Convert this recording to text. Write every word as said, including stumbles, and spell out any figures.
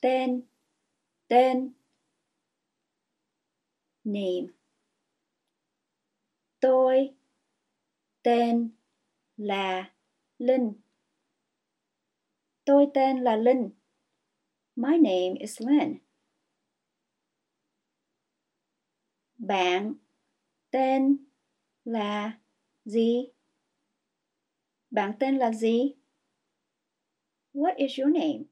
Tên, tên. Name. Tôi tên là Linh. Tôi tên là Linh. My name is Lynn. Bạn tên là gì? Bạn tên là gì? What is your name?